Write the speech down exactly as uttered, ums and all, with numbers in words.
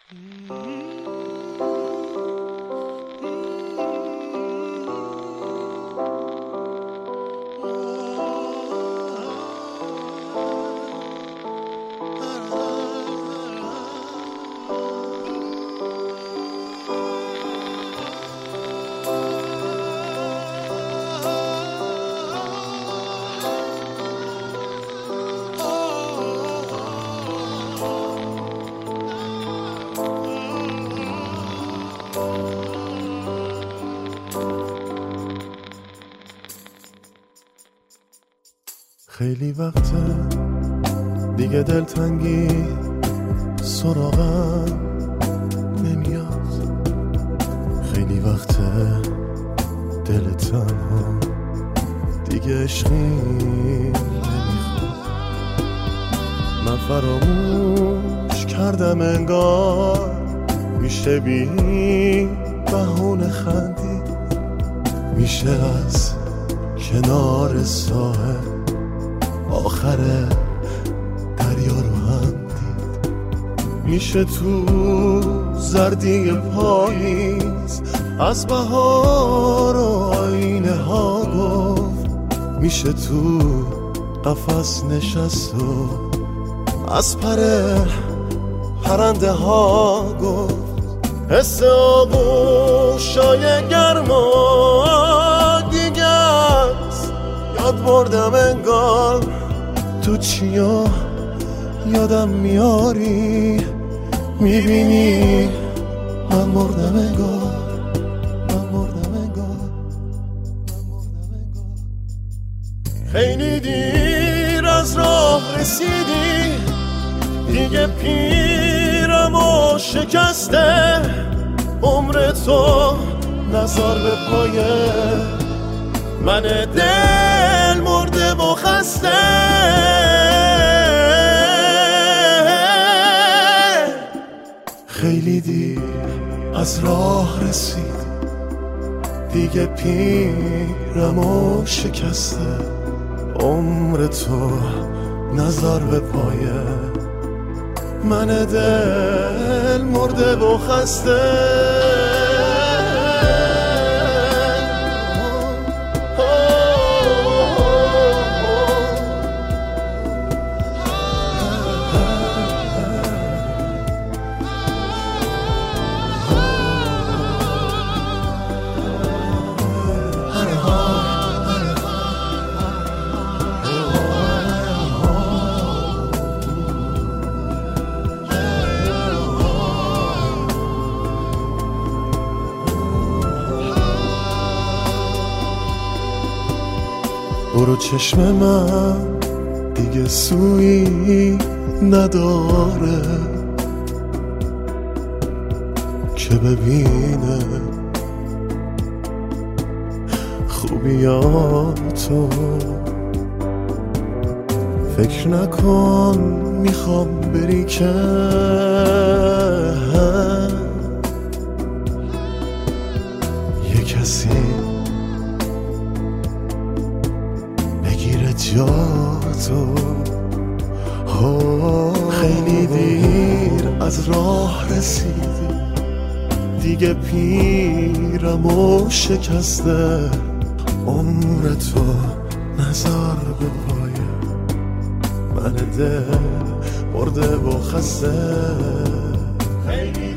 خیلی وقته دیگه دلتنگی سراغم نمیاد، خیلی وقته دل تنها دیگه عشقی نمیخواد. من فراموش کردم انگار میشه بی بهونه خندی، میشه از کنار ساحل آخر دریا رو هم دید، میشه تو زردی پاییز از بهار و آینه ها گفت، میشه تو قفس نشست و از پر پرنده ها گفت. حس آغوشای گرما دیگه است، یاد بردم انگار تو چیا یادم میاری، میبینی من مردم انگار، من مردم انگار، من مردم انگار. خیلی دیر از راه رسیدی، دیگه پیرم و شکسته، عمر تو نزار به پایه من دل مرده و خسته. خیلی دیر از راه رسید، دیگه پیرم و شکسته، عمر تو نزار به پایه من دل مرده و خسته. برو چشم من دیگه سویی نداره که ببینه خوبیاتو، فکر نکن میخوام بری که یه کسی جاتو. خیلی دیر از راه رسیدی، دیگه پیرم و شکسته، عمر تو نزار به پایه من دل مرده و خسته. خیلی